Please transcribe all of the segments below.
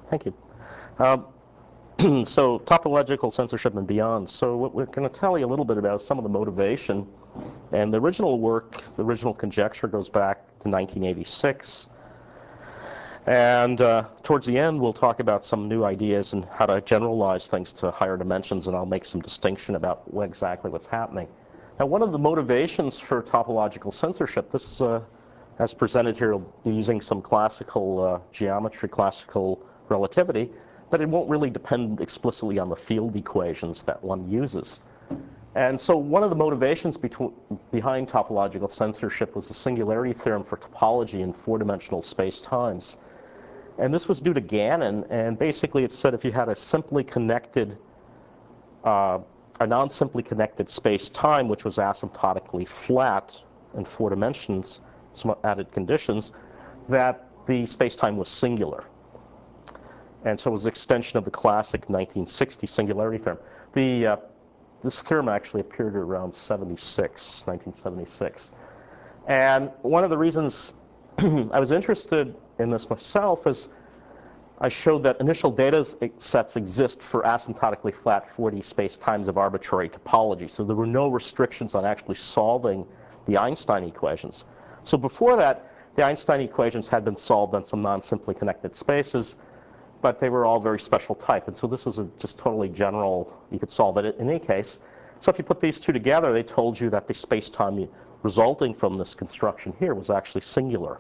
Thank you. So topological censorship and beyond. So what we're going to tell you a little bit about some of the motivation. And the original work, the original conjecture goes back to 1986. And towards the end, we'll talk about some new ideas and how to generalize things to higher dimensions, and I'll make some distinction about exactly what's happening. Now, one of the motivations for topological censorship, this is as presented here using some classical geometry, classical relativity, but it won't really depend explicitly on the field equations that one uses. And so one of the motivations behind topological censorship was the singularity theorem for topology in four-dimensional space-times. And this was due to Gannon, and basically it said if you had a simply connected, a non-simply connected space-time, which was asymptotically flat in four dimensions, some added conditions, that the space-time was singular. And so it was an extension of the classic 1960 singularity theorem. This theorem actually appeared around 1976. And one of the reasons I was interested in this myself is I showed that initial data sets exist for asymptotically flat 4D space-times of arbitrary topology. So there were no restrictions on actually solving the Einstein equations. So before that, the Einstein equations had been solved on some non-simply connected spaces, but they were all very special type. And so this was just totally general. You could solve it in any case. So if you put these two together, they told you that the space-time resulting from this construction here was actually singular.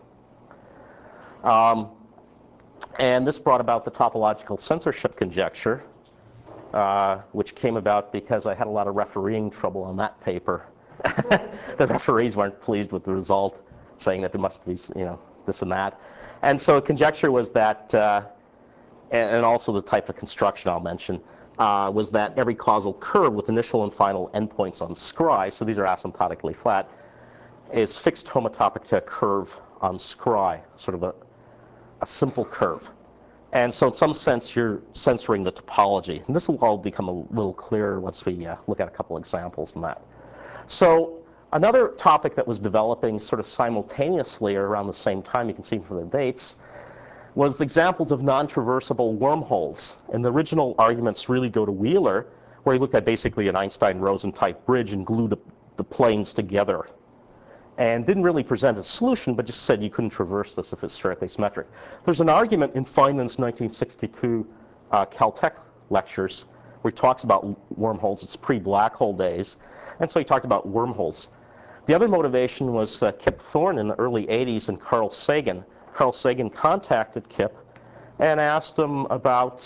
And this brought about the topological censorship conjecture, which came about because I had a lot of refereeing trouble on that paper. The referees weren't pleased with the result, saying that there must be, this and that. And so a conjecture was that, and also the type of construction I'll mention, was that every causal curve with initial and final endpoints on scry, so these are asymptotically flat, is fixed homotopic to a curve on scry, sort of a simple curve. And so in some sense, you're censoring the topology. And this will all become a little clearer once we look at a couple examples in that. So another topic that was developing sort of simultaneously or around the same time, you can see from the dates, was the examples of non-traversable wormholes. And the original arguments really go to Wheeler, where he looked at basically an Einstein-Rosen type bridge and glued the planes together. And didn't really present a solution, but just said you couldn't traverse this if it's strictly symmetric. There's an argument in Feynman's 1962 Caltech lectures where he talks about wormholes. It's pre-black hole days. And so he talked about wormholes. The other motivation was Kip Thorne in the early 80s and Carl Sagan. Carl Sagan contacted Kip and asked him about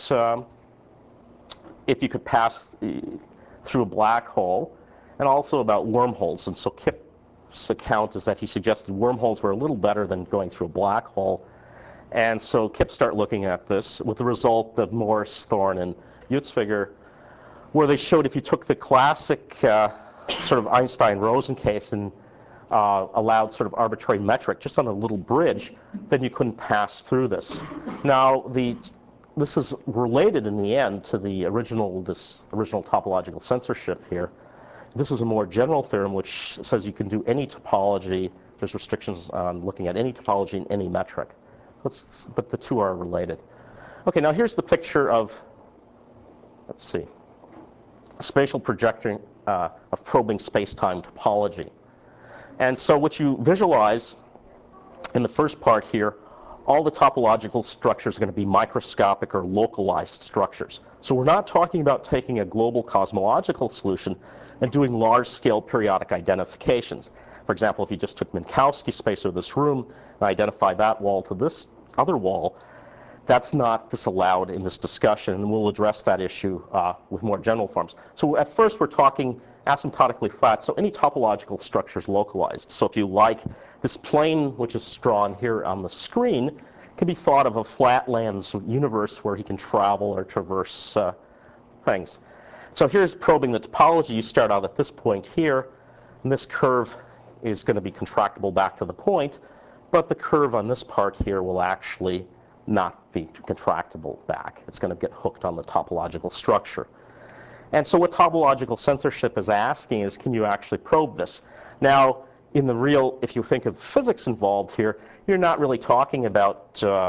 if you could pass through a black hole, and also about wormholes. And so Kip's account is that he suggested wormholes were a little better than going through a black hole. And so Kip started looking at this with the result of Morse, Thorne, and Utzfigger, where they showed if you took the classic sort of Einstein-Rosen case and allowed sort of arbitrary metric just on a little bridge, then you couldn't pass through this. Now, this is related in the end to the original topological censorship here. This is a more general theorem which says you can do any topology. There's restrictions on looking at any topology in any metric. But the two are related. Okay, now here's the picture of, let's see, spatial projecting of probing space-time topology. And so what you visualize in the first part here, all the topological structures are going to be microscopic or localized structures. So we're not talking about taking a global cosmological solution and doing large-scale periodic identifications. For example, if you just took Minkowski space of this room and identified that wall to this other wall, that's not disallowed in this discussion, and we'll address that issue with more general forms. So at first, we're talking asymptotically flat, so any topological structure is localized. So if you like, this plane, which is drawn here on the screen, can be thought of a flatlands universe where he can travel or traverse things. So here's probing the topology. You start out at this point here, and this curve is going to be contractible back to the point, but the curve on this part here will actually not be contractible back. It's going to get hooked on the topological structure. And so what topological censorship is asking is, can you actually probe this? Now, in the real, if you think of physics involved here, you're not really talking about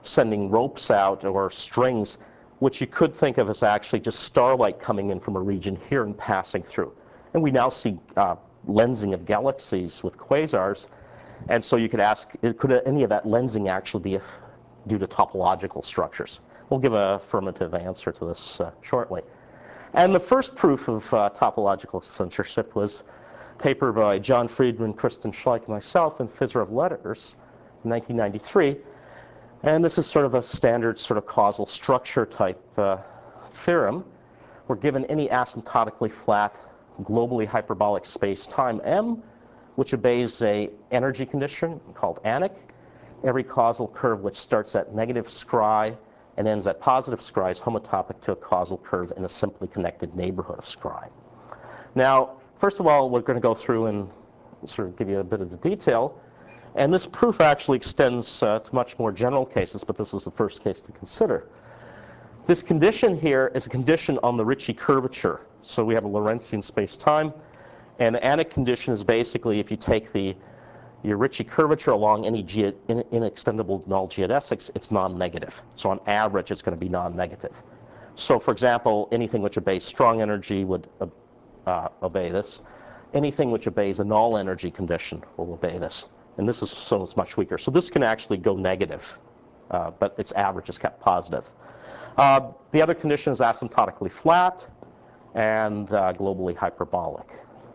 sending ropes out or strings, which you could think of as actually just starlight coming in from a region here and passing through. And we now see lensing of galaxies with quasars. And so you could ask, could any of that lensing actually be due to topological structures? We'll give an affirmative answer to this shortly. And the first proof of topological censorship was a paper by John Friedman, Kristen Schleich, and myself in Phys Rev Letters in 1993. And this is sort of a standard sort of causal structure type theorem. We're given any asymptotically flat, globally hyperbolic space-time M, which obeys a energy condition called Annick. Every causal curve which starts at negative scry and ends at positive scry is homotopic to a causal curve in a simply connected neighborhood of scry. Now, first of all, we're going to go through and sort of give you a bit of the detail. And this proof actually extends to much more general cases, but this is the first case to consider. This condition here is a condition on the Ricci curvature. So we have a Lorentzian space-time. And the Annick condition is basically if you take your Ricci curvature along any inextendable null geodesics, it's non-negative. So on average, it's going to be non-negative. So for example, anything which obeys strong energy would obey this. Anything which obeys a null energy condition will obey this. And this is so it's much weaker. So this can actually go negative, but its average is kept positive. The other condition is asymptotically flat and globally hyperbolic.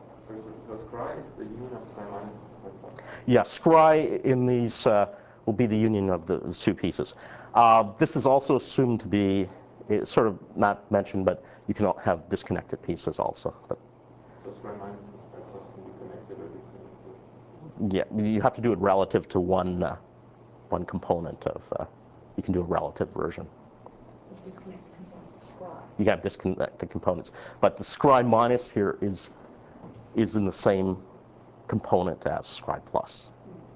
So scry is the union of scry minus scry plus? Yeah, scry in these will be the union of the two pieces. This is also assumed to be, it's sort of not mentioned, but you can have disconnected pieces also. But so scry minus and scry plus can be connected or disconnected? Yeah, you have to do it relative to one component of, you can do a relative version. Disconnected components of scry. You have disconnected components. But the scry minus here is in the same component as scry plus.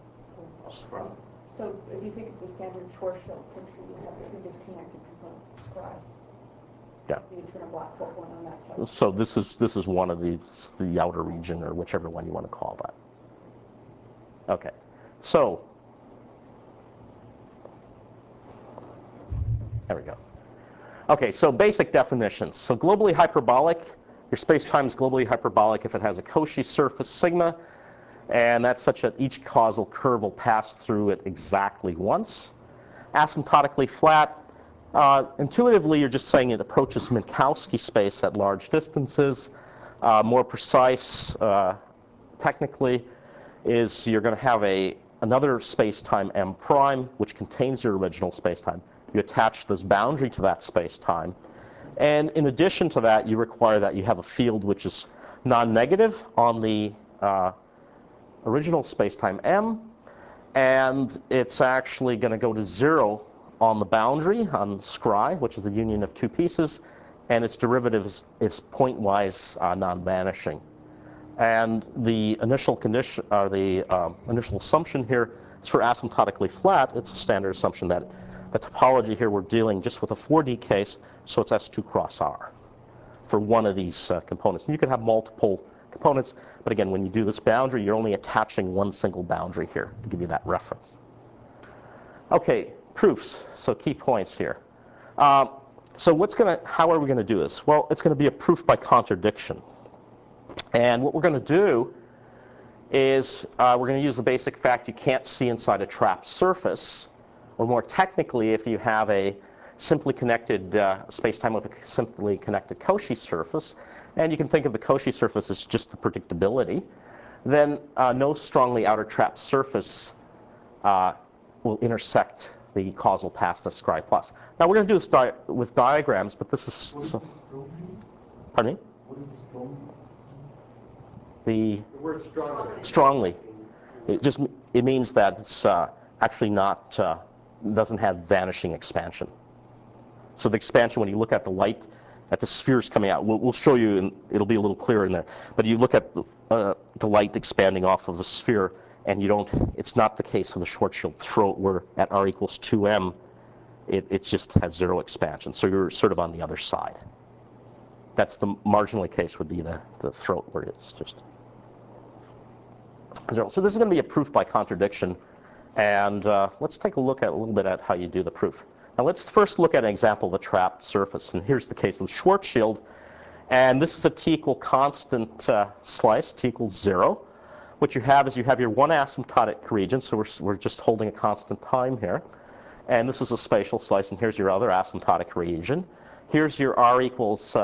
Scry. So if you think of the standard Schwarzschild picture, you have two disconnected components of scry. Yeah. The internal black hole one on that side. So this is one of the outer region, or whichever one you want to call that. Okay, so there we go. Okay, so basic definitions. So globally hyperbolic, your space-time is globally hyperbolic if it has a Cauchy surface sigma, and that's such that each causal curve will pass through it exactly once. Asymptotically flat, intuitively you're just saying it approaches Minkowski space at large distances. More precise, technically, is you're going to have another space-time M prime, which contains your original space-time. You attach this boundary to that space-time. And in addition to that, you require that you have a field which is non-negative on the original space-time M. And it's actually going to go to 0 on the boundary, on scry, which is the union of two pieces. And its derivative is pointwise non-vanishing. And the initial condition, or the initial assumption here is for asymptotically flat. It's a standard assumption that the topology here we're dealing just with a 4D case, so it's S2 cross R for one of these components. And you can have multiple components, but again, when you do this boundary, you're only attaching one single boundary here to give you that reference. Okay, proofs. So key points here. So how are we going to do this? Well, it's going to be a proof by contradiction. And what we're going to do is we're going to use the basic fact you can't see inside a trapped surface. Or more technically, if you have a simply connected space-time with a simply connected Cauchy surface, and you can think of the Cauchy surface as just the predictability, then no strongly outer trapped surface will intersect the causal path to scry plus. Now we're going to do this with diagrams, but this is... Pardon me? What is the strong? The word strongly. It means that it's actually not doesn't have vanishing expansion. So the expansion, when you look at the light, at the spheres coming out, we'll show you, and it'll be a little clearer in there. But you look at the light expanding off of the sphere, and it's not the case of the Schwarzschild throat, where at r equals 2m, it just has 0 expansion. So you're sort of on the other side. That's the marginally case would be the throat, where it's just 0. So this is going to be a proof by contradiction. And let's take a look at a little bit at how you do the proof. Now let's first look at an example of a trapped surface. And here's the case of the Schwarzschild. And this is a t equal constant slice, t equals 0. What you have is you have your one asymptotic region, so we're just holding a constant time here. And this is a spatial slice, and here's your other asymptotic region. Here's your r equals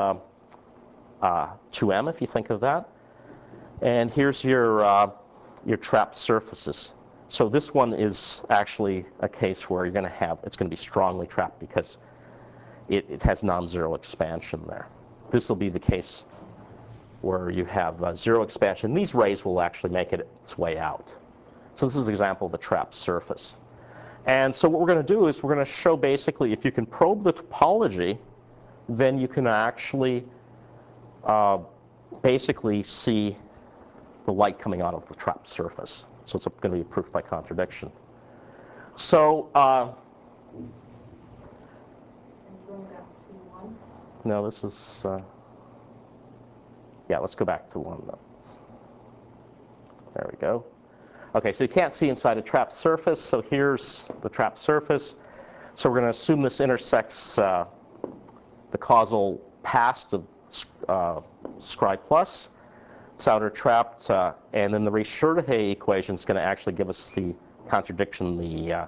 2m, if you think of that. And here's your trapped surfaces. So this one is actually a case where you're going to have, it's going to be strongly trapped because it has non-zero expansion there. This will be the case where you have zero expansion. These rays will actually make it its way out. So this is an example of a trapped surface. And so what we're going to do is we're going to show basically if you can probe the topology, then you can actually basically see the light coming out of the trapped surface. So it's going to be proof by contradiction. So no, this is yeah, let's go back to 1. There we go. Okay, so you can't see inside a trapped surface, so here's the trapped surface. So we're going to assume this intersects the causal past of Scri plus. It's outer trapped, and then the Ricciardo equation is going to actually give us the contradiction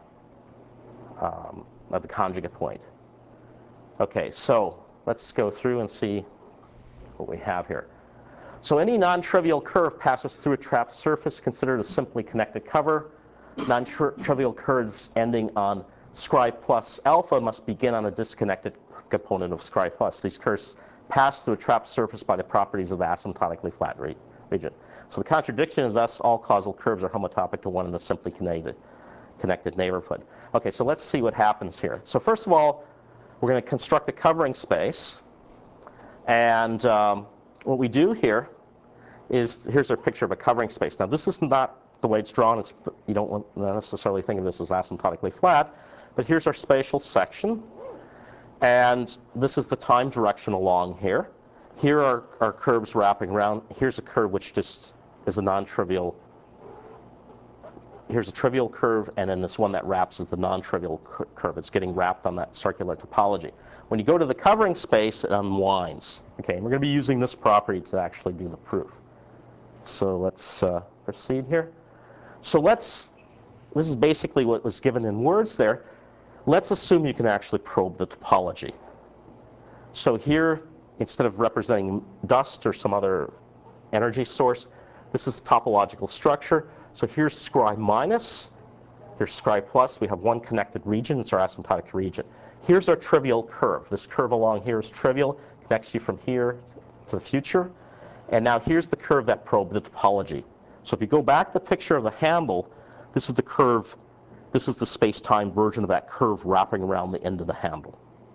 of the conjugate point. Okay, so let's go through and see what we have here. So any non-trivial curve passes through a trapped surface considered a simply connected cover. Non-trivial curves ending on Scri plus alpha must begin on a disconnected component of Scri plus. These curves pass through a trapped surface by the properties of the asymptotically flat region. So the contradiction is thus all causal curves are homotopic to one in the simply connected neighborhood. Okay, so let's see what happens here. So first of all, we're going to construct a covering space. And what we do here is, here's our picture of a covering space. Now this is not the way it's drawn. You don't necessarily think of this as asymptotically flat. But here's our spatial section. And this is the time direction along here. Here are our curves wrapping around. Here's a curve which just is a non-trivial. Here's a trivial curve, and then this one that wraps is the non-trivial curve. It's getting wrapped on that circular topology. When you go to the covering space, it unwinds. Okay, and we're going to be using this property to actually do the proof. So let's proceed here. So this is basically what was given in words there. Let's assume you can actually probe the topology. So here, instead of representing dust or some other energy source, this is topological structure. So here's Scri minus, here's Scri plus. We have one connected region. It's our asymptotic region. Here's our trivial curve. This curve along here is trivial, connects you from here to the future. And now here's the curve that probed the topology. So if you go back to the picture of the handle, this is the curve. This is the space-time version of that curve wrapping around the end of the handle.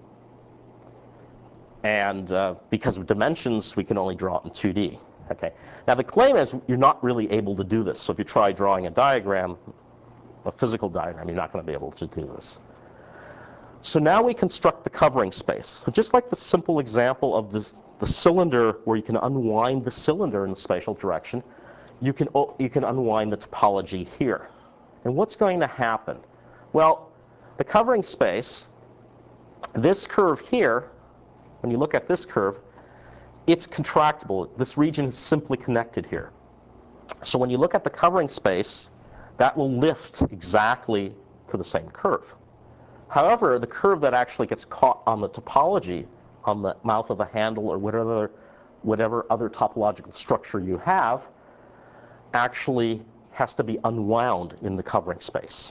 And because of dimensions, we can only draw it in 2D. Okay. Now the claim is you're not really able to do this. So if you try drawing a diagram, a physical diagram, you're not going to be able to do this. So now we construct the covering space. So just like the simple example of the cylinder where you can unwind the cylinder in the spatial direction, you can unwind the topology here. And what's going to happen? Well, the covering space, this curve here, when you look at this curve, it's contractible. This region is simply connected here. So when you look at the covering space, that will lift exactly to the same curve. However, the curve that actually gets caught on the topology, on the mouth of a handle or whatever other topological structure you have, actually has to be unwound in the covering space.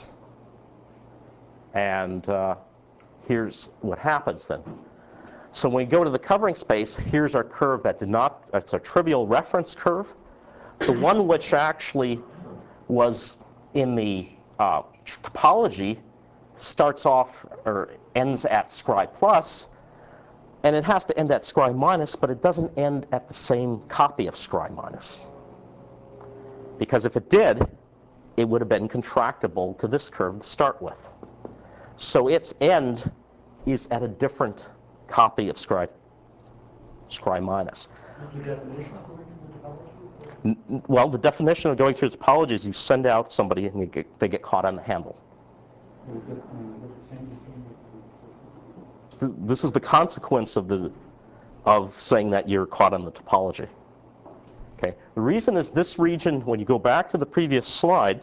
And here's what happens then. So when we go to the covering space, here's our curve that it's a trivial reference curve. The one which actually was in the topology starts off or ends at Scri plus, and it has to end at Scri minus, but it doesn't end at the same copy of Scri minus. Because if it did, it would have been contractible to this curve to start with. So its end is at a different copy of Scri minus. Is the definition of the region the topology? Well, the definition of going through the topology is you send out somebody and they get caught on the handle. Is it the same This is the consequence of saying that you're caught on the topology. Okay. The reason is this region, when you go back to the previous slide,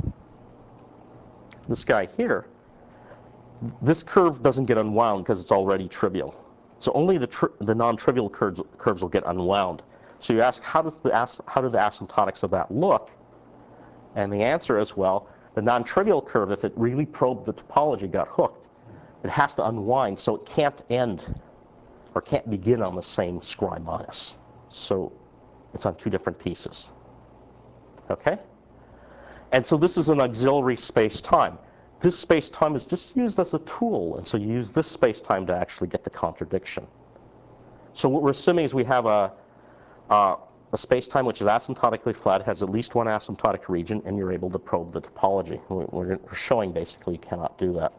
this guy here, this curve doesn't get unwound because it's already trivial. So only the non-trivial curves will get unwound. So you ask, how do the asymptotics of that look? And the answer is, well, the non-trivial curve, if it really probed the topology, got hooked, it has to unwind, so it can't end or can't begin on the same scry minus. So it's on two different pieces. Okay? And so this is an auxiliary space-time. This space-time is just used as a tool, and so you use this space-time to actually get the contradiction. So what we're assuming is we have a space-time which is asymptotically flat, has at least one asymptotic region, and you're able to probe the topology. We're showing basically you cannot do that.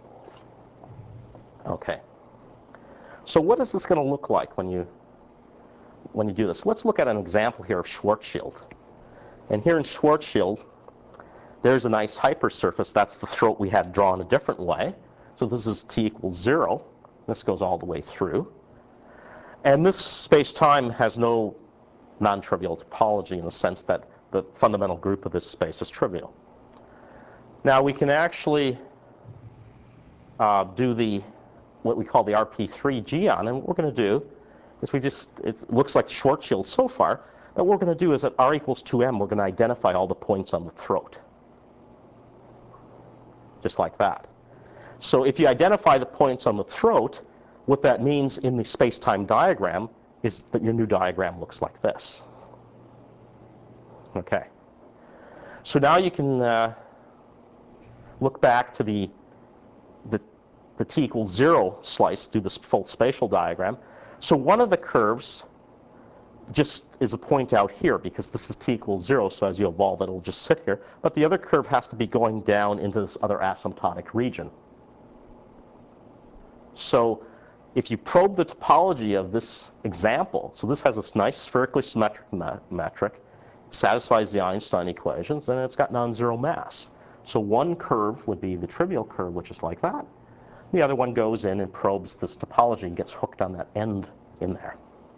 Okay. So what is this going to look like when you do this? Let's look at an example here of Schwarzschild. And here in Schwarzschild, there's a nice hypersurface. That's the throat we had drawn a different way. So this is t equals 0. This goes all the way through. And this space-time has no non-trivial topology in the sense that the fundamental group of this space is trivial. Now we can actually do what we call the RP3 geon, and what we're going to do is it looks like Schwarzschild so far, but what we're going to do is at r equals 2m, we're going to identify all the points on the throat. Just like that. So if you identify the points on the throat, what that means in the space-time diagram is that your new diagram looks like this. Okay. So now you can look back to the t equals 0 slice, do this full spatial diagram. So one of the curves just is a point out here because this is t equals 0, so as you evolve it'll just sit here. But the other curve has to be going down into this other asymptotic region. So if you probe the topology of this example, so this has this nice spherically symmetric metric, it satisfies the Einstein equations, and it's got non-zero mass. So one curve would be the trivial curve, which is like that. The other one goes in and probes this topology and gets hooked on that end in there.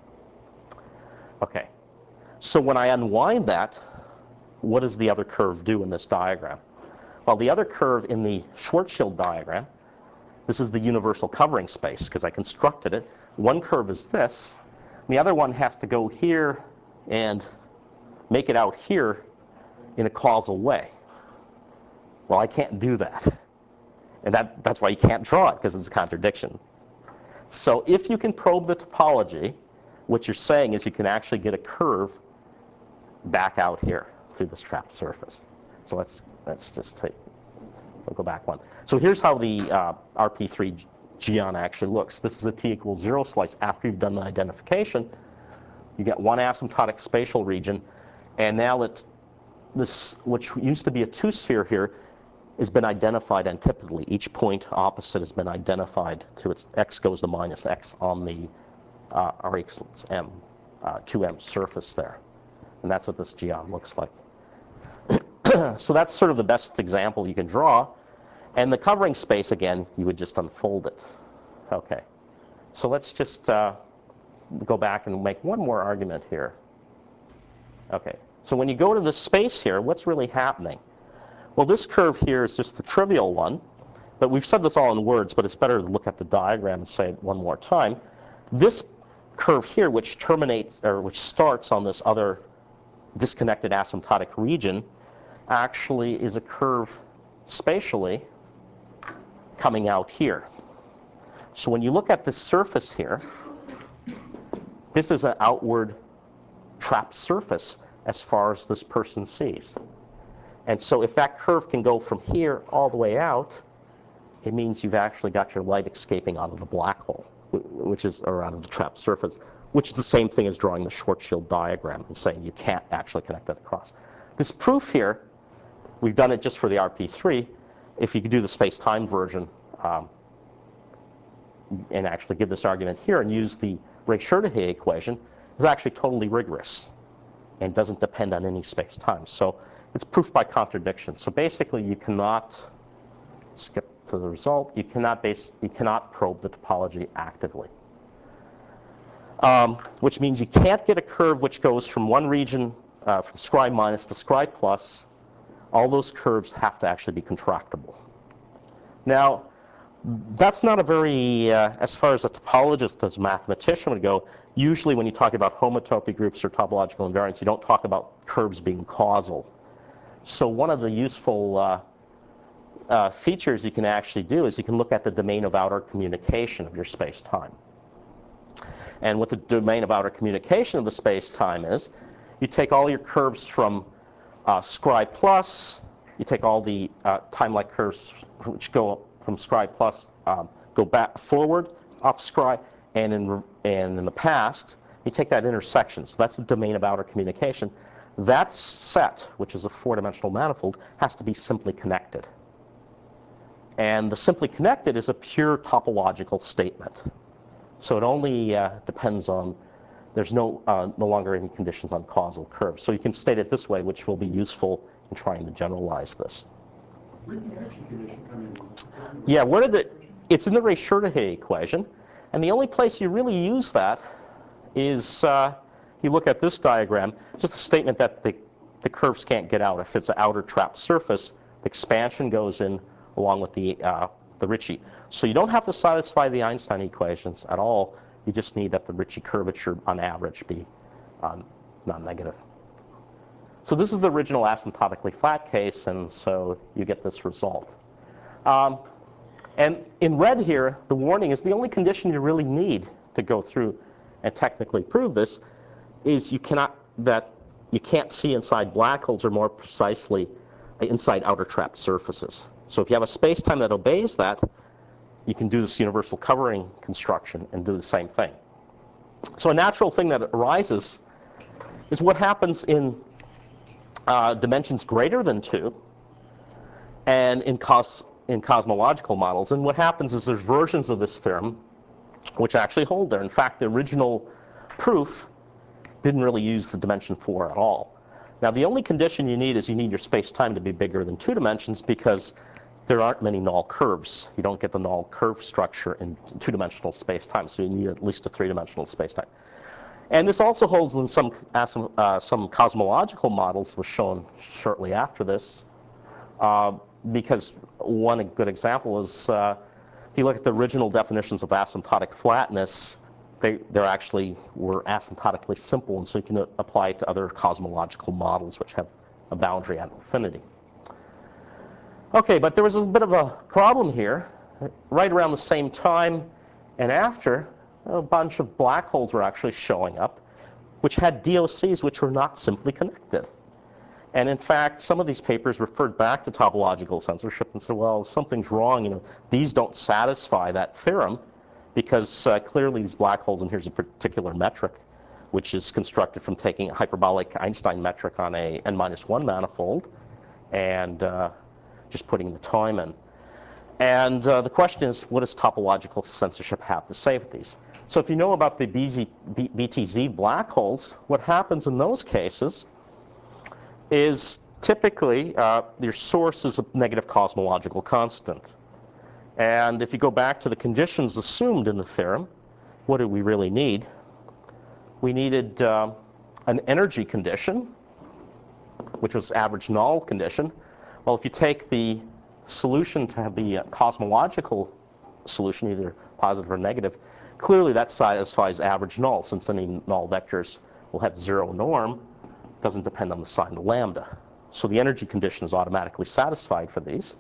Okay, so when I unwind that, what does the other curve do in this diagram? Well, the other curve in the Schwarzschild diagram, this is the universal covering space because I constructed it. One curve is this. And the other one has to go here and make it out here in a causal way. Well, I can't do that. And that's why you can't draw it, because it's a contradiction. So if you can probe the topology, what you're saying is you can actually get a curve back out here through this trapped surface. So let's just take, we'll go back one. So here's how the RP3 geon actually looks. This is a t equals 0 slice after you've done the identification. You get one asymptotic spatial region, and now this, which used to be a two-sphere here, has been identified antipodally. Each point opposite has been identified to its x goes to minus x on the r equals m, 2m surface there. And that's what this geon looks like. So that's sort of the best example you can draw. And the covering space, again, you would just unfold it. Okay. So let's just go back and make one more argument here. Okay. So when you go to the space here, what's really happening? Well, this curve here is just the trivial one. But we've said this all in words, but it's better to look at the diagram and say it one more time. This curve here, which terminates, or which starts on this other disconnected asymptotic region, actually is a curve spatially coming out here. So when you look at this surface here, this is an outward trapped surface as far as this person sees. And so if that curve can go from here all the way out, it means you've actually got your light escaping out of the black hole, which is, or out of the trapped surface, which is the same thing as drawing the Schwarzschild diagram and saying you can't actually connect that across. This proof here, we've done it just for the RP3. If you could do the space-time version and actually give this argument here and use the Ray-Cherdahay equation, is actually totally rigorous. and doesn't depend on any space-time. So it's proof by contradiction. So basically, you cannot skip to the result. You cannot probe the topology actively, which means you can't get a curve which goes from one region, from scri minus to scri plus. All those curves have to actually be contractible. Now, that's not a very, as far as a topologist, as a mathematician would go, usually when you talk about homotopy groups or topological invariants, you don't talk about curves being causal. So one of the useful features you can actually do is you can look at the domain of outer communication of your space-time. And what the domain of outer communication of the space-time is, you take all your curves from scri plus, you take all the time-like curves which go up from scri plus, go back forward off scri, and in the past, you take that intersection. So that's the domain of outer communication. That set, which is a four-dimensional manifold, has to be simply connected. And the simply connected is a pure topological statement. So it only depends on, there's no longer any conditions on causal curves. So you can state it this way, which will be useful in trying to generalize this. Where did the energy condition come in? Yeah, it's in the Rayshurdahe equation. And the only place you really use that is, you look at this diagram, just a statement that the curves can't get out. If it's an outer trapped surface, the expansion goes in along with the Ricci. So you don't have to satisfy the Einstein equations at all. You just need that the Ricci curvature on average be non-negative. So this is the original asymptotically flat case, and so you get this result. And in red here, the warning is the only condition you really need to go through and technically prove this is you can't see inside black holes, or more precisely, inside outer trapped surfaces. So if you have a space-time that obeys that, you can do this universal covering construction and do the same thing. So a natural thing that arises is what happens in dimensions greater than 2 and in cosmological models. And what happens is there's versions of this theorem which actually hold there. In fact, the original proof didn't really use the dimension 4 at all. Now, the only condition you need is you need your space-time to be bigger than 2 dimensions, because there aren't many null curves. You don't get the null curve structure in 2-dimensional space-time, so you need at least a 3-dimensional space-time. And this also holds in some cosmological models, was shown shortly after this, because one good example is if you look at the original definitions of asymptotic flatness, they actually were asymptotically simple, and so you can apply it to other cosmological models which have a boundary at infinity. Okay, but there was a bit of a problem here. Right around the same time and after, a bunch of black holes were actually showing up, which had DOCs which were not simply connected. And in fact, some of these papers referred back to topological censorship and said, well, something's wrong. These don't satisfy that theorem, because clearly these black holes, and here's a particular metric, which is constructed from taking a hyperbolic Einstein metric on a n-1 manifold and just putting the time in. And the question is, what does topological censorship have to say with these? So if you know about the BTZ black holes, what happens in those cases is typically your source is a negative cosmological constant. And if you go back to the conditions assumed in the theorem, what do we really need? We needed an energy condition, which was average null condition. Well, if you take the solution to be a cosmological solution, either positive or negative, clearly that satisfies average null, since any null vectors will have 0 norm. Doesn't depend on the sign of lambda. So the energy condition is automatically satisfied for these.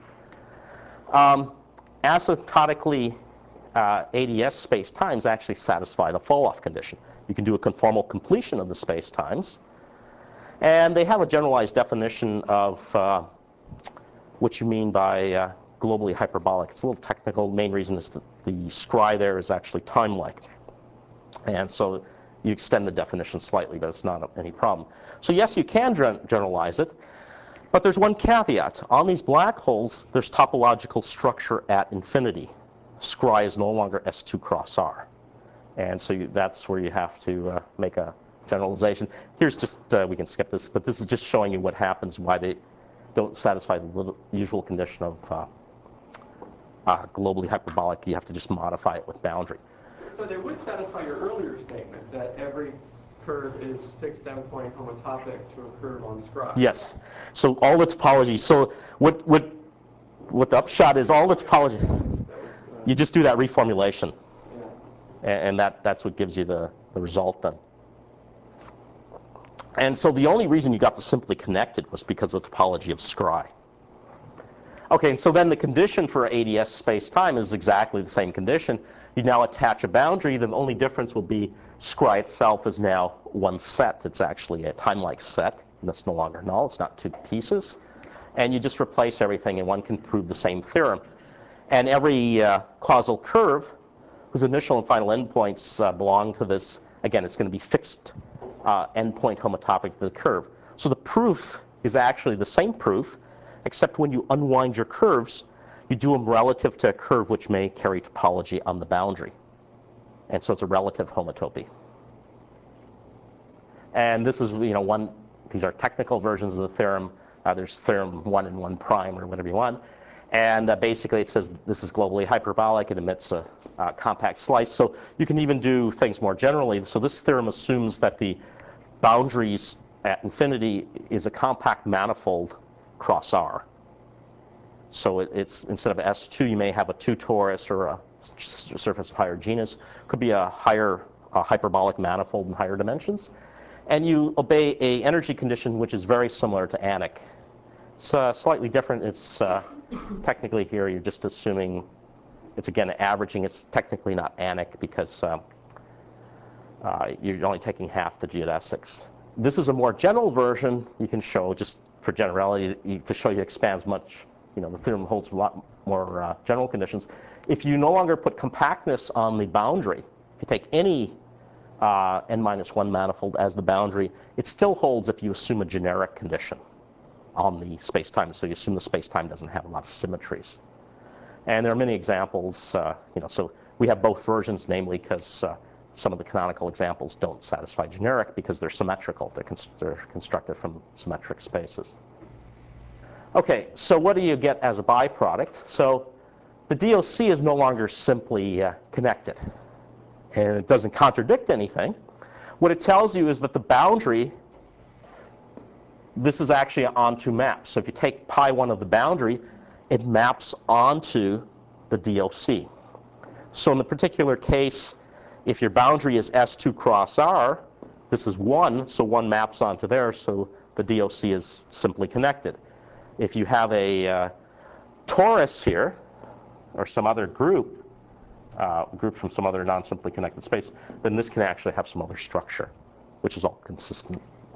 Asymptotically ADS space-times actually satisfy the fall-off condition. You can do a conformal completion of the space-times. And they have a generalized definition of what you mean by globally hyperbolic. It's a little technical. The main reason is that the scri there is actually time-like. And so you extend the definition slightly, but it's not any problem. So yes, you can generalize it, but there's one caveat. On these black holes, there's topological structure at infinity. Scri is no longer S2 cross R. And so that's where you have to make a generalization. Here's just, we can skip this, but this is just showing you what happens, why they don't satisfy the usual condition of globally hyperbolic. You have to just modify it with boundary. So they would satisfy your earlier statement that every curve is fixed endpoint homotopic to a curve on Scry. Yes. So all the topology. So what the upshot is, all the topology. You just do that reformulation, and that's what gives you the result then. And so the only reason you got the simply connected was because of the topology of Scry. Okay, and so then the condition for ADS space-time is exactly the same condition. You now attach a boundary. The only difference will be Scry itself is now one set. It's actually a time-like set. And that's no longer null. It's not two pieces. And you just replace everything, and one can prove the same theorem. And every causal curve whose initial and final endpoints belong to this, again, it's going to be fixed endpoint homotopic to the curve. So the proof is actually the same proof, except when you unwind your curves, you do them relative to a curve which may carry topology on the boundary. And so it's a relative homotopy. And this is, these are technical versions of the theorem. There's theorem 1 and 1 prime, or whatever you want. And basically it says this is globally hyperbolic. It emits a compact slice. So you can even do things more generally. So this theorem assumes that the boundaries at infinity is a compact manifold cross R. So it's instead of S2, you may have a 2 torus or a surface of higher genus. Could be a higher hyperbolic manifold in higher dimensions. And you obey a energy condition which is very similar to Anik. It's slightly different. It's technically here you're just assuming it's again averaging. It's technically not Anik because you're only taking half the geodesics. This is a more general version. You can show just for generality to show you expands much. The theorem holds a lot more general conditions. If you no longer put compactness on the boundary, if you take any n-1 manifold as the boundary, it still holds if you assume a generic condition on the space-time. So you assume the space-time doesn't have a lot of symmetries. And there are many examples. So we have both versions, namely because some of the canonical examples don't satisfy generic because they're symmetrical. They're constructed from symmetric spaces. Okay, so what do you get as a byproduct? So the DOC is no longer simply connected, and it doesn't contradict anything. What it tells you is that the boundary, this is actually an onto map. So if you take pi1 of the boundary, it maps onto the DOC. So in the particular case, if your boundary is S2 cross R, this is 1, so 1 maps onto there, so the DOC is simply connected. If you have a torus here, or some other group from some other non-simply connected space, then this can actually have some other structure, which is all consistent.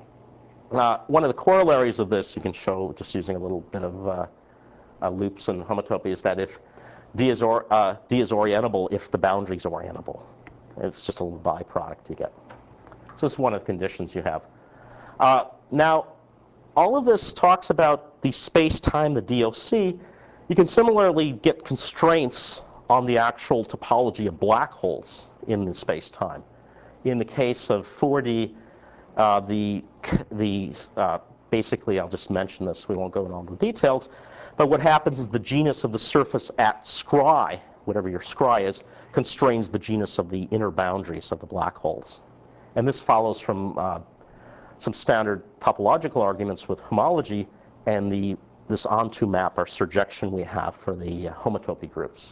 One of the corollaries of this you can show just using a little bit of loops and homotopy is that if D is orientable if the boundary is orientable. It's just a little byproduct you get. So it's one of the conditions you have. Now, all of this talks about the space-time, the DOC. You can similarly get constraints on the actual topology of black holes in the space-time. In the case of 4D, basically, I'll just mention this. We won't go into all the details. But what happens is the genus of the surface at Scry, whatever your Scry is, constrains the genus of the inner boundaries of the black holes. And this follows from some standard topological arguments with homology and this onto map or surjection we have for the homotopy groups.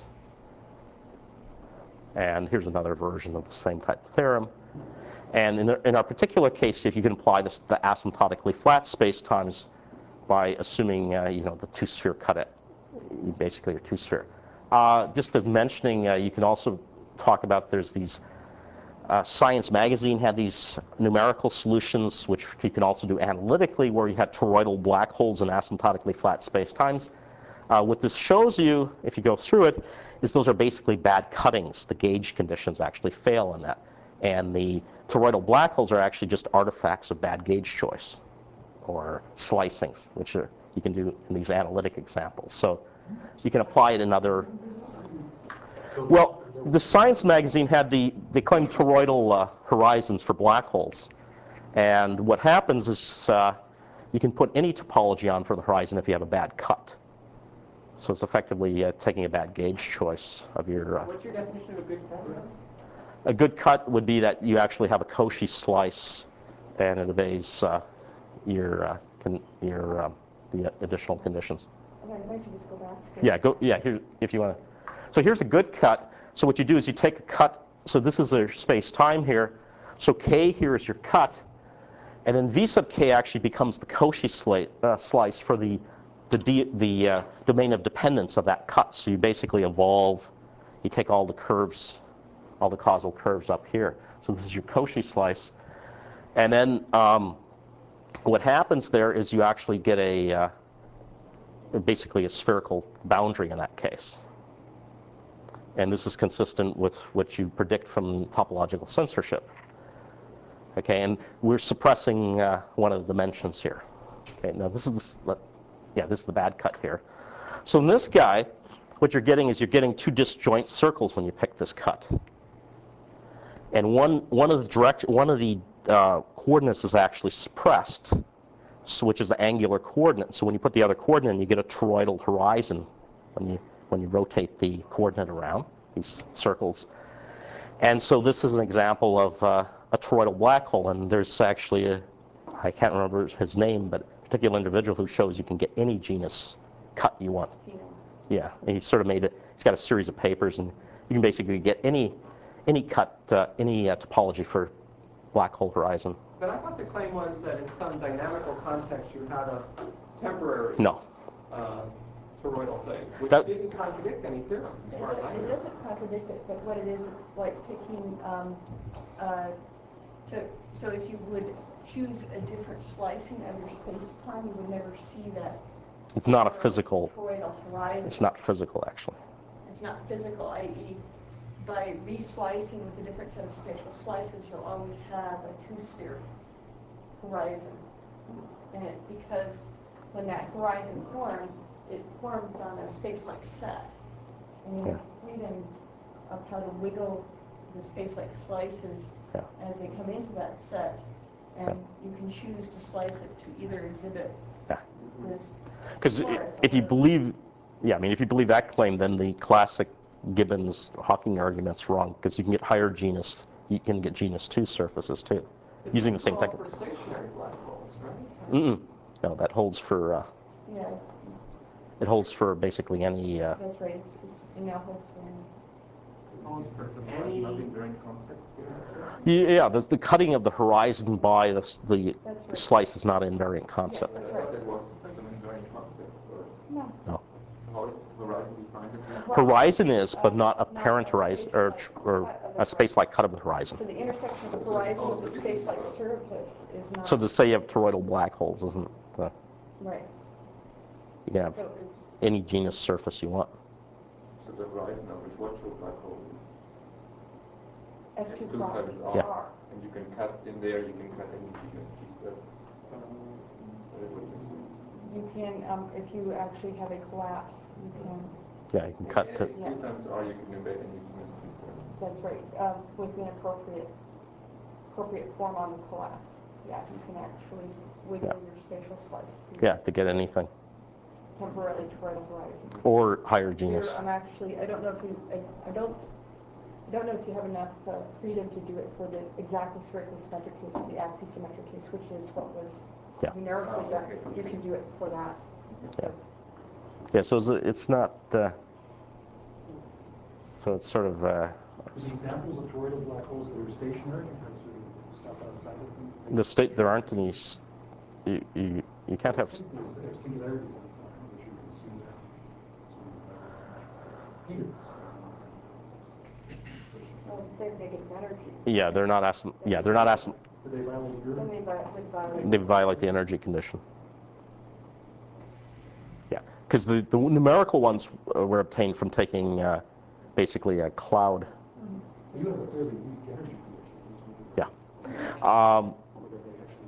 And here's another version of the same type of theorem. And in our particular case, if you can apply this to the asymptotically flat space-times by assuming the two-sphere cut-it, basically your two-sphere. Just as mentioning, you can also talk about there's these Science Magazine had these numerical solutions, which you can also do analytically, where you had toroidal black holes in asymptotically flat space-times. What this shows you, if you go through it, is those are basically bad cuttings. The gauge conditions actually fail in that. And the toroidal black holes are actually just artifacts of bad gauge choice, or slicings, which you can do in these analytic examples. So you can apply it in other. Well, the Science Magazine had they claimed toroidal horizons for black holes. And what happens is you can put any topology on for the horizon if you have a bad cut. So it's effectively taking a bad gauge choice of your... What's your definition of a good cut? A good cut would be that you actually have a Cauchy slice and it obeys the additional conditions. Okay, why don't you just go back? Yeah, here, if you want to. So here's a good cut. So what you do is you take a cut. So this is your space-time here. So K here is your cut. And then V sub K actually becomes the Cauchy slice for the domain of dependence of that cut. So you basically evolve. You take all the curves, all the causal curves up here. So this is your Cauchy slice. And then what happens there is you actually get basically a spherical boundary in that case. And this is consistent with what you predict from topological censorship. Okay, and we're suppressing one of the dimensions here. Okay, now this is the bad cut here. So in this guy, what you're getting is you're getting two disjoint circles when you pick this cut. And one of the coordinates is actually suppressed, so which is the angular coordinate. So when you put the other coordinate in, you get a toroidal horizon when you rotate the coordinate around these circles. And so this is an example of a toroidal black hole. And there's actually I can't remember his name, but a particular individual who shows you can get any genus cut you want. Yeah, and he sort of made it. He's got a series of papers, and you can basically get any cut, any topology for black hole horizon. But I thought the claim was that in some dynamical context you had a temporary No. toroidal thing, which That- didn't contradict any theorem, as far as I It know. doesn't contradict it, but what it is, it's like taking, so if you would choose a different slicing of your space-time, you would never see that. It's not a physical. Toroidal horizon. It's not physical, actually. It's not physical, i.e., by re-slicing with a different set of spatial slices, you'll always have a two-sphere horizon. And it's because when that horizon forms, it forms on a space-like set. And you have freedom of how to wiggle the space-like slices Yeah. as they come into that set. And you can choose to slice it to either exhibit Yeah. this. Because torus if you or- believe, if you believe that claim, then the classic Gibbons-Hawking argument's wrong. Because you can get higher genus, you can get genus 2 surfaces too, using the same technique. technique. For stationary black holes, right? Mm-mm. No, that holds for Yeah, it holds for basically any. that's right. It now holds for any. Holds for Any... any Nothing very concept. Yeah, there's the cutting of the horizon by the That's right. slice is not an invariant concept. Yes, I that's right. thought it was some invariant concept. Or No. No. how is horizon defined? Horizon is, but not a parent a horizon space-like or cut of the a space-like cut of the horizon. So the intersection of the horizon with the space-like surface is not. So to say you have toroidal black holes isn't. Right. You can have So it's, any genus surface you want. So the horizon of a Schwarzschild black hole S2 is 2 cross times Yeah. R. and you can cut in there. You can cut any genus G sub. You can, if you actually have a collapse, you can, Yeah, you can cut to. If it's 2 times R, you can embed any genus G sub. that's right, with an appropriate form on the collapse. Yeah, you can actually wiggle Yeah. your spatial slice to Yeah, to get anything temporarily toroidal horizon. or higher Here, genus. I'm actually, I don't know if you have enough freedom to do it for the exactly spherical symmetric case or the axisymmetric case, which is what was Yeah. numerically done. You can do it for that. Yeah. Yeah, so it's not. So it's sort of. The examples of toroidal black holes that are stationary compared to stuff outside of them. The state there aren't any. You can't have. There's singularities outside, which you can see there. Peters. Well, they're negative energy. Yeah, they're not they're not Do they violate your? Then they violate. They violate the energy condition. Yeah, because the numerical ones were obtained from taking basically a cloud. You have a fairly weak energy condition. Yeah. What do they actually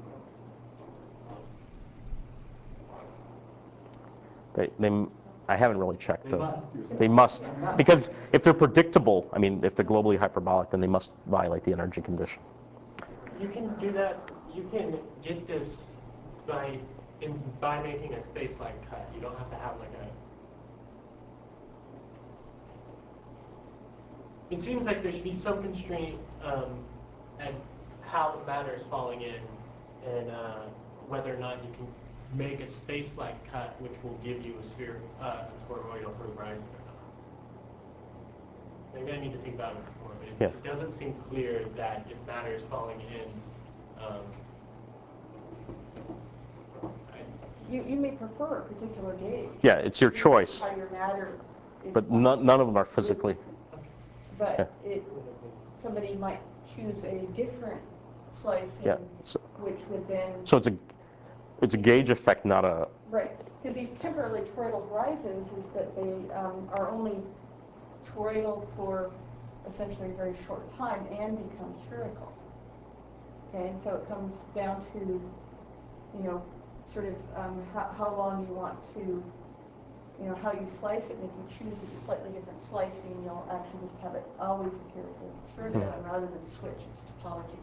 violate? I haven't really checked They the. must, you're saying. They must, because if they're predictable, if they're globally hyperbolic, then they must violate the energy condition. You can do that you can get this by making a space-like cut. You don't have to have like a. It seems like there should be some constraint at how the matter is falling in, and whether or not you can make a space-like cut, which will give you a sphere, toroidal horizon or not. Maybe I need to think about it more, but it doesn't seem clear that if matter is falling in. You may prefer a particular gauge. Yeah, it's your choice. How your matter is But formed. none of them are physically. But somebody might choose a different slicing, Yeah. So, which would then. so it's a gauge effect, not a. Right, because these temporarily toroidal horizons is that they are only toroidal for essentially a very short time and become spherical. Okay, and so it comes down to, sort of how long you want to, how you slice it. And if you choose a slightly different slicing, you'll actually just have it always appear as a spherical, and rather than switch its topology.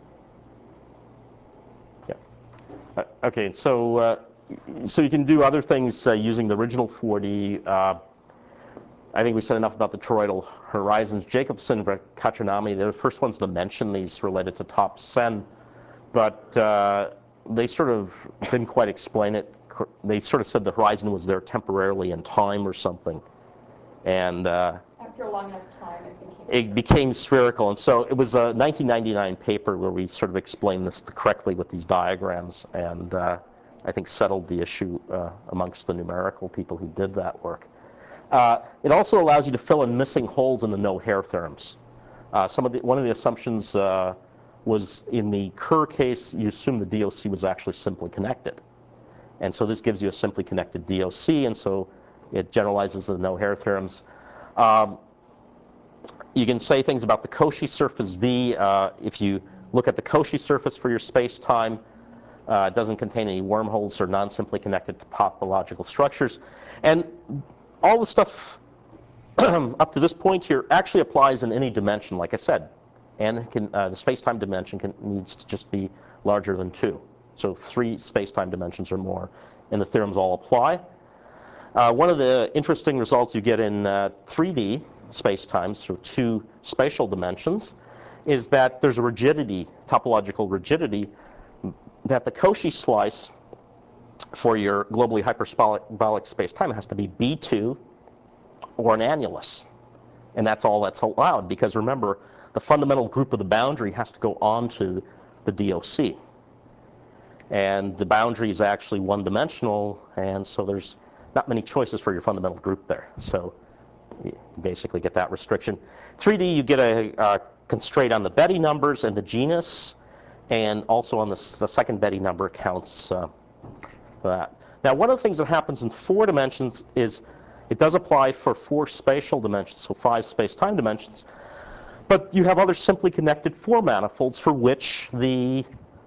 Yeah. Okay, so you can do other things using the original 4D. I think we said enough about the toroidal horizons. Jacobson, Kachanami, they're the first ones to mention these related to top sen, but they sort of didn't quite explain it. They sort of said the horizon was there temporarily in time or something, and After a long enough time, it became spherical. And so it was a 1999 paper where we sort of explained this correctly with these diagrams, and I think settled the issue amongst the numerical people who did that work. It also allows you to fill in missing holes in the no-hair theorems. One of the assumptions was in the Kerr case, you assume the DOC was actually simply connected. And so this gives you a simply connected DOC, and so it generalizes the no-hair theorems. You can say things about the Cauchy surface V. If you look at the Cauchy surface for your space-time, it doesn't contain any wormholes or non-simply connected topological structures. And all the stuff up to this point here actually applies in any dimension, like I said. And the space-time dimension needs to just be larger than 2. So 3 space-time dimensions or more, and the theorems all apply. One of the interesting results you get in 3D space-time, so 2 spatial dimensions, is that there's a rigidity, topological rigidity, that the Cauchy slice for your globally hyperbolic space-time has to be B2 or an annulus. And that's all that's allowed, because remember, the fundamental group of the boundary has to go onto the DOC. And the boundary is actually one-dimensional, and so there's not many choices for your fundamental group there. So you basically get that restriction. 3D, you get a constraint on the Betti numbers and the genus, and also on the second Betti number counts for that. Now, one of the things that happens in 4 dimensions is it does apply for 4 spatial dimensions, so 5 space-time dimensions, but you have other simply connected 4 manifolds for which they're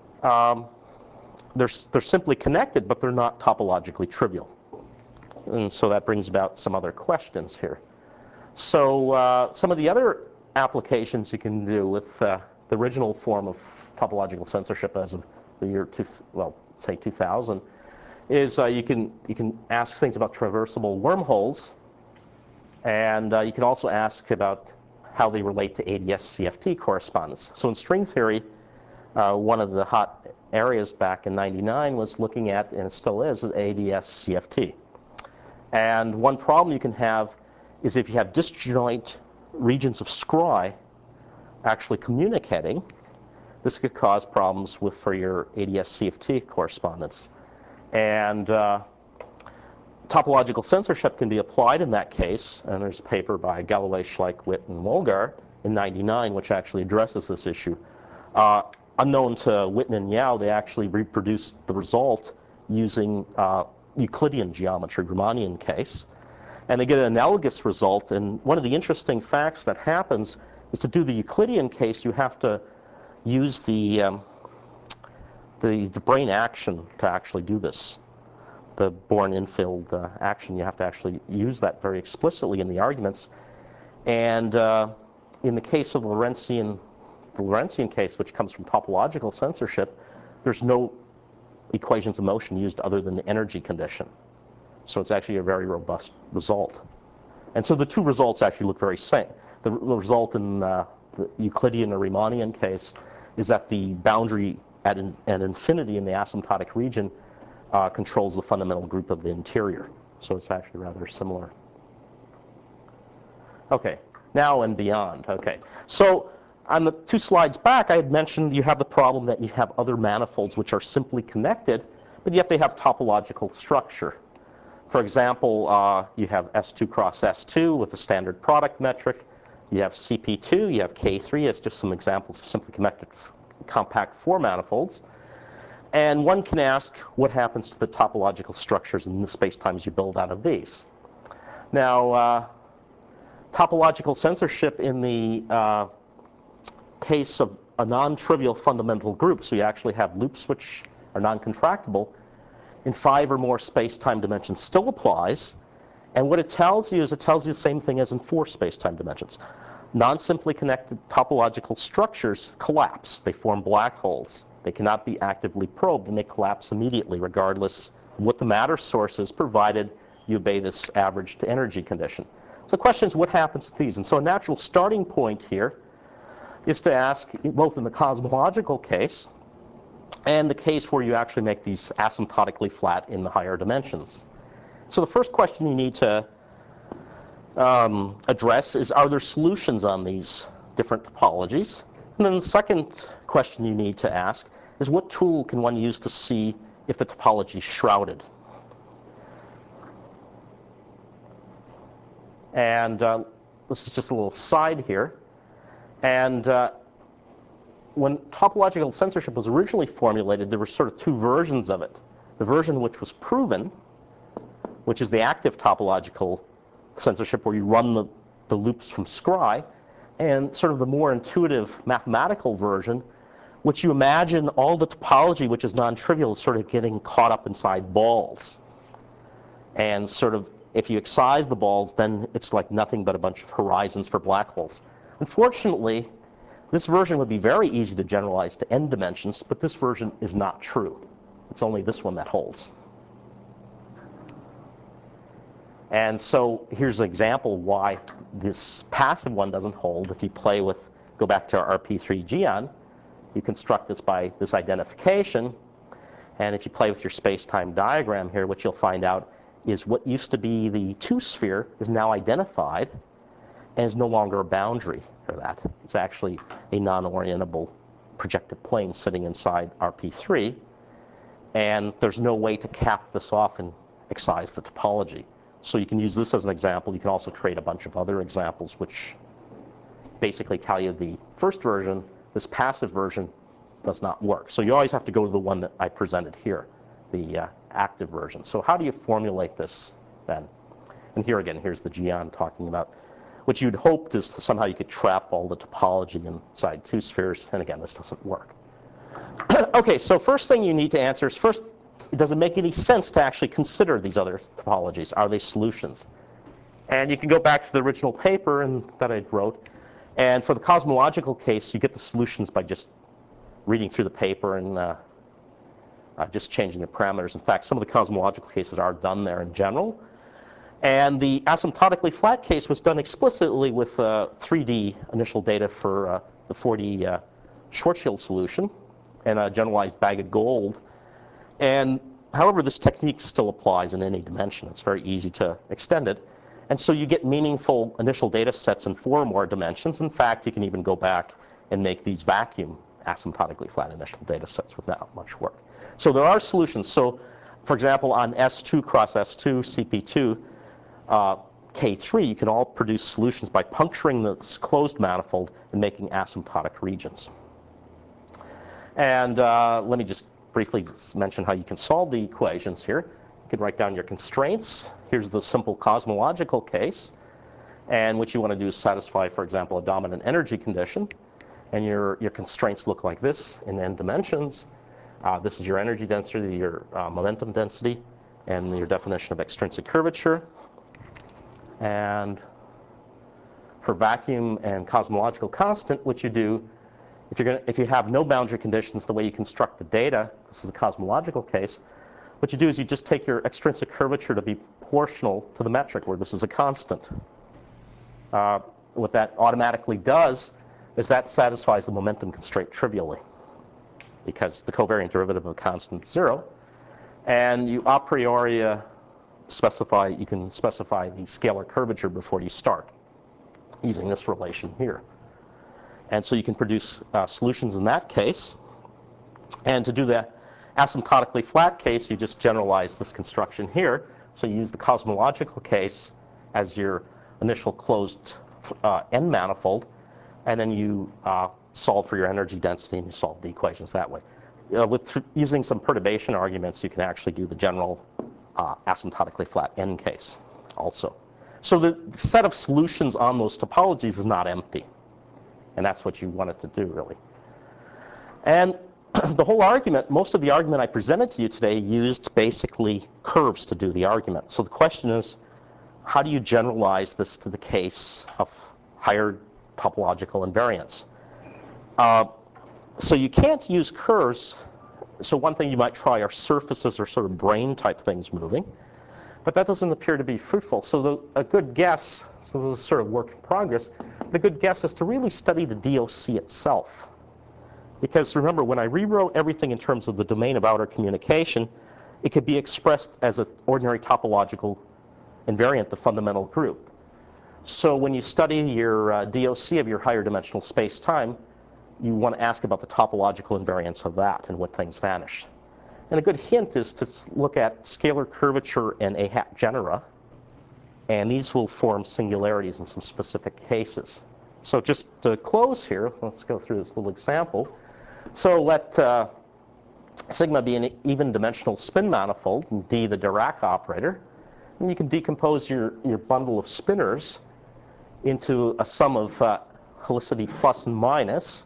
simply connected, but they're not topologically trivial. And so that brings about some other questions here. So some of the other applications you can do with the original form of topological censorship as of the year, say 2000, is you can ask things about traversable wormholes, and you can also ask about how they relate to ADS-CFT correspondence. So in string theory, one of the hot areas back in '99 was looking at, and it still is, ADS-CFT. And one problem you can have is if you have disjoint regions of scry actually communicating, this could cause problems for your ADS-CFT correspondence. And topological censorship can be applied in that case, and there's a paper by Galloway, Schleich, Witt, and Wolgar in '99 which actually addresses this issue. Unknown to Witten and Yao, they actually reproduced the result using Euclidean geometry, Riemannian case, and they get an analogous result. And one of the interesting facts that happens is to do the Euclidean case, you have to use the brain action to actually do this. The Born-Infeld action, you have to actually use that very explicitly in the arguments. And in the case of the Lorentzian case, which comes from topological censorship, there's no equations of motion used other than the energy condition. So it's actually a very robust result. And so the two results actually look very same. The result in the Euclidean or Riemannian case is that the boundary at infinity in the asymptotic region controls the fundamental group of the interior. So it's actually rather similar. Okay, now and beyond. Okay, so on the 2 slides back, I had mentioned you have the problem that you have other manifolds which are simply connected, but yet they have topological structure. For example, you have S2 cross S2 with the standard product metric. You have CP2, you have K3 as just some examples of simply connected compact 4 manifolds. And one can ask what happens to the topological structures in the spacetimes you build out of these. Now, topological censorship in the case of a non-trivial fundamental group, so you actually have loops which are non-contractible, in 5 or more space-time dimensions still applies. And what it tells you is it tells you the same thing as in 4 space-time dimensions. Non-simply connected topological structures collapse. They form black holes. They cannot be actively probed, and they collapse immediately, regardless of what the matter source is, provided you obey this average to energy condition. So the question is, what happens to these? And so a natural starting point here is to ask, both in the cosmological case and the case where you actually make these asymptotically flat in the higher dimensions. So the first question you need to address is, are there solutions on these different topologies? And then the second question you need to ask is, what tool can one use to see if the topology is shrouded? And this is just a little side here. And when topological censorship was originally formulated, there were sort of 2 versions of it. The version which was proven, which is the active topological censorship, where you run the loops from Scry, and sort of the more intuitive mathematical version, which you imagine all the topology, which is non-trivial, sort of getting caught up inside balls. And sort of, if you excise the balls, then it's like nothing but a bunch of horizons for black holes. Unfortunately, this version would be very easy to generalize to n dimensions, but this version is not true. It's only this one that holds. And so here's an example why this passive one doesn't hold. If you play with, go back to our RP3 Geon, you construct this by this identification. And if you play with your space-time diagram here, what you'll find out is what used to be the 2-sphere is now identified and is no longer a boundary for that. It's actually a non-orientable projective plane sitting inside RP3. And there's no way to cap this off and excise the topology. So you can use this as an example. You can also create a bunch of other examples which basically tell you the first version, this passive version, does not work. So you always have to go to the one that I presented here, the active version. So how do you formulate this then? And here again, here's the Geon talking about what you'd hoped is that somehow you could trap all the topology inside 2 spheres. And again, this doesn't work. Okay, so first thing you need to answer is, first, does it make any sense to actually consider these other topologies? Are they solutions? And you can go back to the original paper that I wrote. And for the cosmological case, you get the solutions by just reading through the paper and just changing the parameters. In fact, some of the cosmological cases are done there in general. And the asymptotically flat case was done explicitly with 3D initial data for the 4D Schwarzschild solution and a generalized bag of gold. And however, this technique still applies in any dimension. It's very easy to extend it. And so you get meaningful initial data sets in 4 or more dimensions. In fact, you can even go back and make these vacuum asymptotically flat initial data sets without much work. So there are solutions. So for example, on S2 cross S2, CP2, K3, you can all produce solutions by puncturing this closed manifold and making asymptotic regions. And let me just briefly mention how you can solve the equations here. You can write down your constraints. Here's the simple cosmological case. And what you want to do is satisfy, for example, a dominant energy condition. And your constraints look like this in n dimensions. This is your energy density, your momentum density, and your definition of extrinsic curvature. And for vacuum and cosmological constant, what you do If you have no boundary conditions, the way you construct the data, this is a cosmological case, what you do is you just take your extrinsic curvature to be proportional to the metric, where this is a constant. What that automatically does is that satisfies the momentum constraint trivially, because the covariant derivative of a constant is 0. And you a priori you can specify the scalar curvature before you start, using this relation here. And so you can produce solutions in that case. And to do the asymptotically flat case, you just generalize this construction here. So you use the cosmological case as your initial closed N manifold, and then you solve for your energy density and you solve the equations that way. Using some perturbation arguments, you can actually do the general asymptotically flat N case also. So the set of solutions on those topologies is not empty. And that's what you want it to do, really. And the whole argument, most of the argument I presented to you today used basically curves to do the argument. So the question is, how do you generalize this to the case of higher topological invariance? So you can't use curves. So one thing you might try are surfaces or sort of brain type things moving. But that doesn't appear to be fruitful. So a good guess, so this is sort of work in progress, the good guess is to really study the DOC itself. Because remember, when I rewrote everything in terms of the domain of outer communication, it could be expressed as an ordinary topological invariant, the fundamental group. So when you study your DOC of your higher dimensional space-time, you want to ask about the topological invariance of that and what things vanish. And a good hint is to look at scalar curvature and A-hat genera. And these will form singularities in some specific cases. So just to close here, let's go through this little example. So let sigma be an even dimensional spin manifold, and D the Dirac operator. And you can decompose your bundle of spinors into a sum of helicity plus and minus.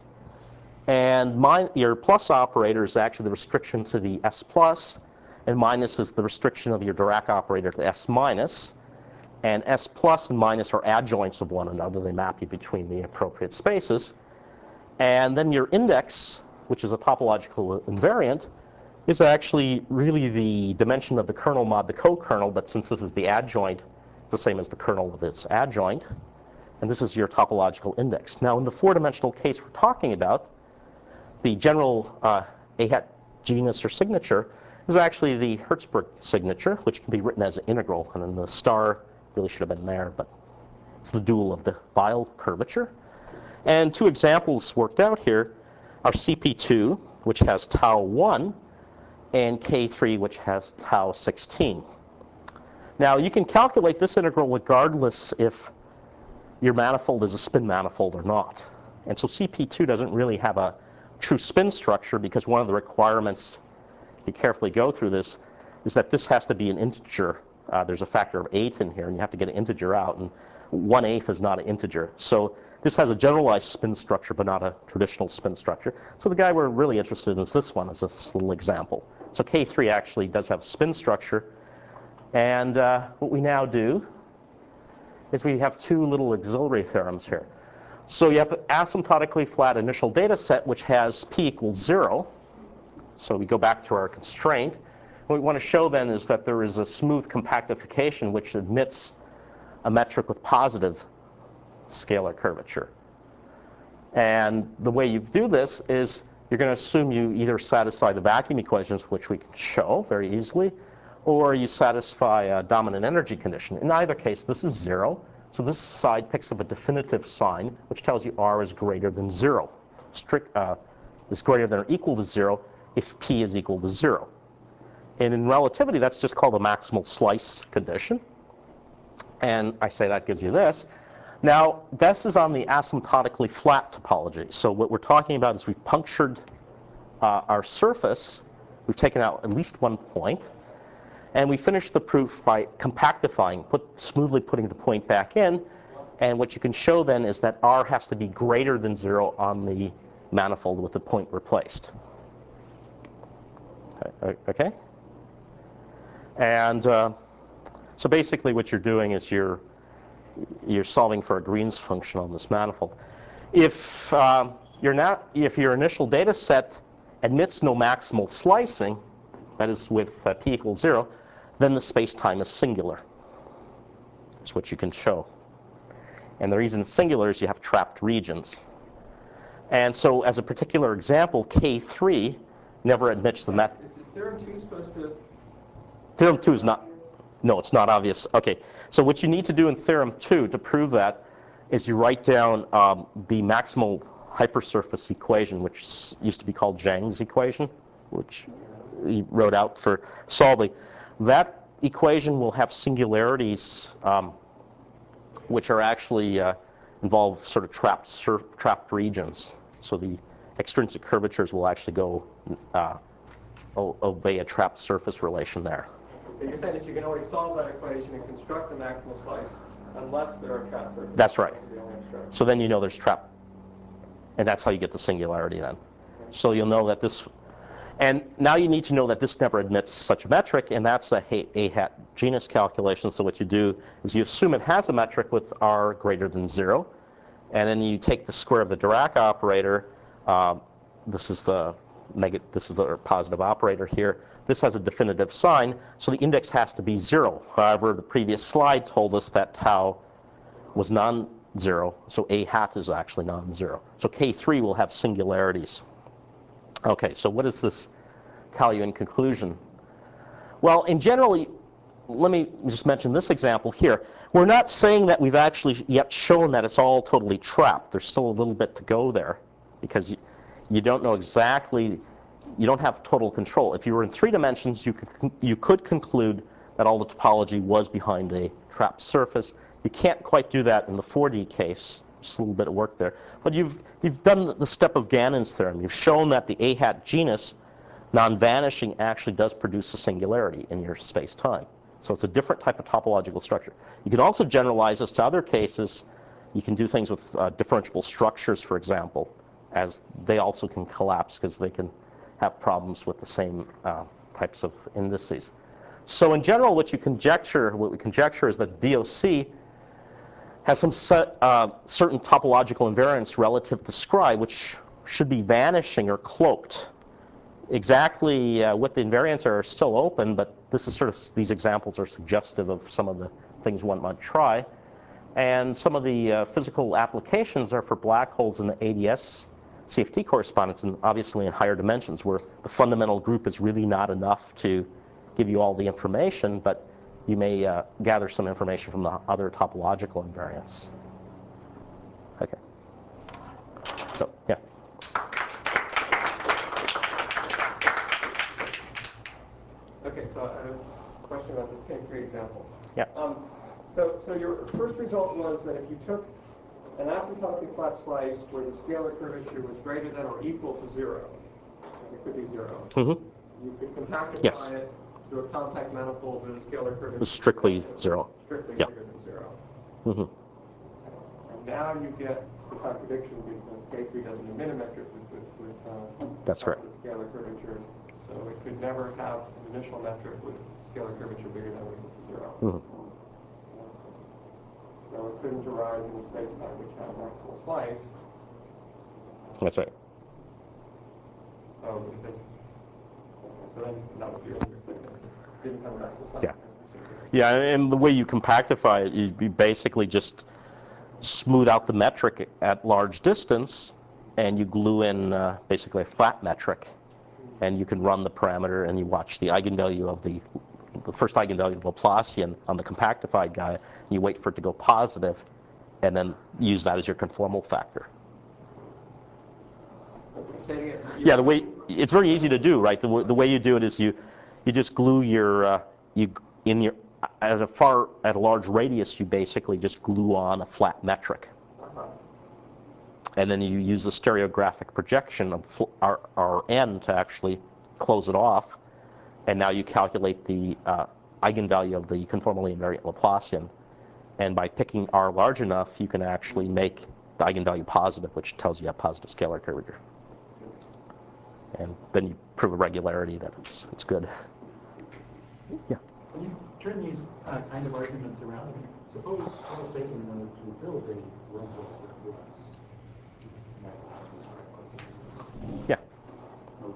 And your plus operator is actually the restriction to the S plus, and minus is the restriction of your Dirac operator to S minus. And S plus and minus are adjoints of one another. They map you between the appropriate spaces. And then your index, which is a topological invariant, is actually really the dimension of the kernel mod the co-kernel, but since this is the adjoint, it's the same as the kernel of its adjoint. And this is your topological index. Now, in the four-dimensional case we're talking about, the general A-hat genus or signature is actually the Hertzsprung signature, which can be written as an integral. And then the star really should have been there, but it's the dual of the Weyl curvature. And two examples worked out here are CP2, which has tau 1, and K3, which has tau 16. Now, you can calculate this integral regardless if your manifold is a spin manifold or not. And so CP2 doesn't really have a true spin structure, because one of the requirements, if you carefully go through this, is that this has to be an integer. There's a factor of 8 in here, and you have to get an integer out, and 1/8 is not an integer. So this has a generalized spin structure, but not a traditional spin structure. So the guy we're really interested in is this one, as this little example. So K3 actually does have a spin structure. And what we now do is we have two little auxiliary theorems here. So you have an asymptotically flat initial data set, which has p equals 0. So we go back to our constraint. What we want to show then is that there is a smooth compactification which admits a metric with positive scalar curvature. And the way you do this is you're going to assume you either satisfy the vacuum equations, which we can show very easily, or you satisfy a dominant energy condition. In either case, this is 0. So this side picks up a definitive sign, which tells you R is greater than 0. Is greater than or equal to 0 if P is equal to 0. And in relativity, that's just called a maximal slice condition. And I say that gives you this. Now, this is on the asymptotically flat topology. So what we're talking about is we've punctured our surface. We've taken out at least one point. And we finish the proof by compactifying, smoothly putting the point back in. And what you can show then is that R has to be greater than 0 on the manifold with the point replaced. Okay? And so basically what you're doing is you're solving for a Green's function on this manifold. If if your initial data set admits no maximal slicing, that is with p equals 0, then the space-time is singular. That's what you can show. And the reason it's singular is you have trapped regions. And so as a particular example, K3 never admits the met. Is theorem 2 supposed to? Theorem 2 is not. No, it's not obvious. Okay, so what you need to do in theorem 2 to prove that is you write down the maximal hypersurface equation, which used to be called Zhang's equation, which he wrote out for solving. That equation will have singularities which are actually involve sort of trapped regions. So the extrinsic curvatures will actually go obey a trapped surface relation there. So you're saying that you can always solve that equation and construct the maximal slice unless there are trapped surfaces? That's right. So then you know there's trap. And that's how you get the singularity then. So you'll know that this, and now you need to know that this never admits such a metric, and that's a A-hat genus calculation. So what you do is you assume it has a metric with R greater than 0, and then you take the square of the Dirac operator. This is the positive operator here. This has a definitive sign, so the index has to be 0. However, the previous slide told us that tau was non-zero, so A hat is actually non-zero. So K3 will have singularities. Okay, so what does this tell you in conclusion? Well, in general, let me just mention this example here. We're not saying that we've actually yet shown that it's all totally trapped. There's still a little bit to go there, because you don't know exactly, you don't have total control. If you were in 3 dimensions, you could conclude that all the topology was behind a trapped surface. You can't quite do that in the 4D case. Just a little bit of work there. But you've done the step of Gannon's theorem. You've shown that the A-hat genus, non-vanishing, actually does produce a singularity in your space-time. So it's a different type of topological structure. You can also generalize this to other cases. You can do things with differentiable structures, for example, as they also can collapse because they can have problems with the same types of indices. So in general, what we conjecture is that DOC has some certain topological invariance relative to Scri, which should be vanishing or cloaked. Exactly what the invariants are still open, but this is these examples are suggestive of some of the things one might try. And some of the physical applications are for black holes in the ADS CFT correspondence, and obviously in higher dimensions, where the fundamental group is really not enough to give you all the information, but you may gather some information from the other topological invariants. Okay. So, yeah. Okay, so I have a question about this K3 example. Yeah. So your first result was that if you took an asymptotically flat slice where the scalar curvature was greater than or equal to 0, it could be 0, you could compactify it to a compact manifold with a scalar curvature. It was strictly 0. Strictly Yeah. bigger than 0. Mm-hmm. And now you get the contradiction because K3 doesn't emit a metric with That's right. scalar curvature. So it could never have an initial metric with scalar curvature bigger than or equal to 0. Mm-hmm. So it couldn't arise in a space-time which had a maximal slice. That's right. Oh, so then that was the earlier thing. It didn't have a maximal slice. Yeah. Yeah, and the way you compactify it, you basically just smooth out the metric at large distance, and you glue in basically a flat metric, and you can run the parameter, and you watch the eigenvalue of the first eigenvalue of Laplacian on the compactified guy, and you wait for it to go positive, and then use that as your conformal factor. Yeah, it's very easy to do, right? The way you do it is you just glue your at a large radius, you basically just glue on a flat metric, and then you use the stereographic projection of Rn to actually close it off, and now you calculate the eigenvalue of the conformally invariant Laplacian, and by picking R large enough, you can actually make the eigenvalue positive, which tells you a positive scalar curvature. And then you prove a regularity that it's good. Yeah. When you turn these kind of arguments around, suppose Carl Sagan wanted to build a wormhole that was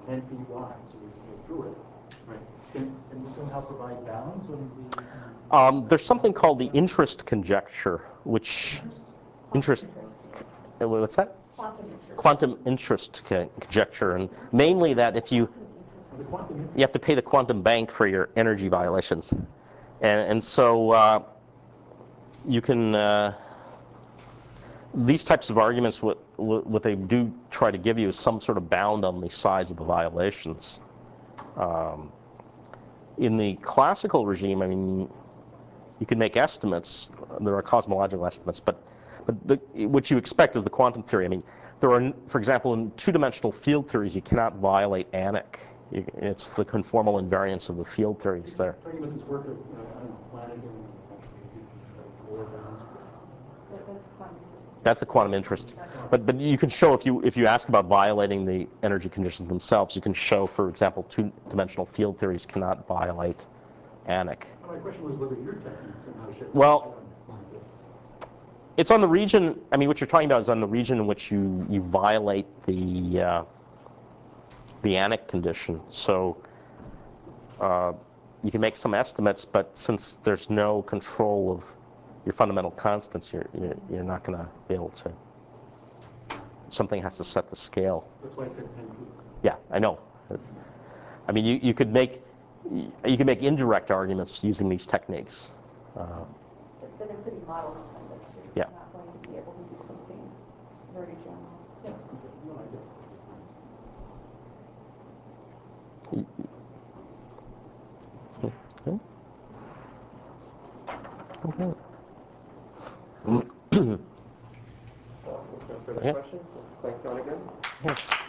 10 feet wide, so we can get through it. Right. Can you somehow provide bounds on the? There's something called the interest conjecture, which interest. What's that? Quantum interest conjecture, and mainly that if you have to pay the quantum bank for your energy violations, and so you can. These types of arguments, what they do try to give you is some sort of bound on the size of the violations. In the classical regime, I mean, you can make estimates. There are cosmological estimates, but what you expect is the quantum theory. I mean, there are, for example, in two-dimensional field theories, you cannot violate Anik. It's the conformal invariance of the field theories there. Talking about this work of, I don't know, Flanagan or bounds. That's the quantum interest. But you can show, if you ask about violating the energy conditions themselves, you can show, for example, two-dimensional field theories cannot violate Anik. My question was whether your techniques and how shit. Well, it's on the region. I mean, what you're talking about is on the region in which you violate the Anik condition. So you can make some estimates, but since there's no control of your fundamental constants, you're not going to be able to. Something has to set the scale. That's why I said 10 feet. Yeah, I know. I mean, you could make indirect arguments using these techniques. But they're pretty model dependent. You're Yeah. not going to be able to do something very general. Yeah. No, I guess. Okay. So, if no further Yeah. questions, let's thank John again. Yeah.